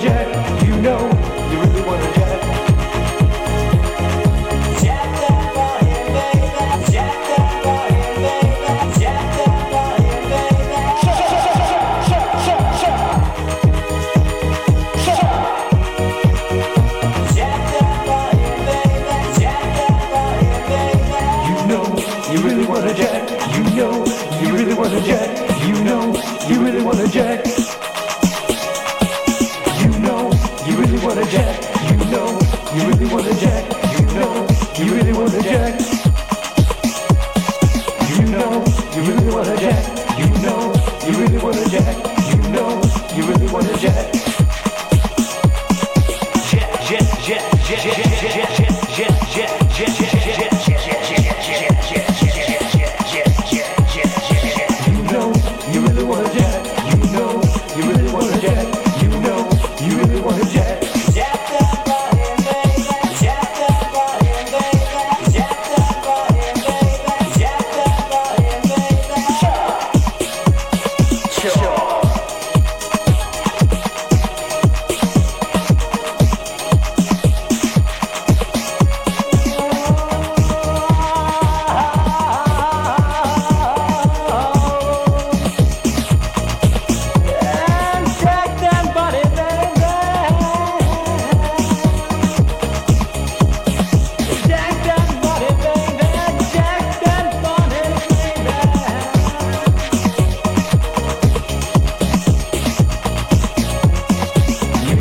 jet. You know you really wanna jet. Jet that body, baby. Jet that body, baby. Jet that body, baby. Jet that body, baby. Jet that body, baby. You know you really wanna jet. You know you really wanna jet. You know you really wanna jet. You know you really wanna jet. You know you really wanna jet. You know you really wanna jet. You know you really wanna jet. You know you really wanna jet. You know you really wanna jet. Jet, jet, jet, jet, jet.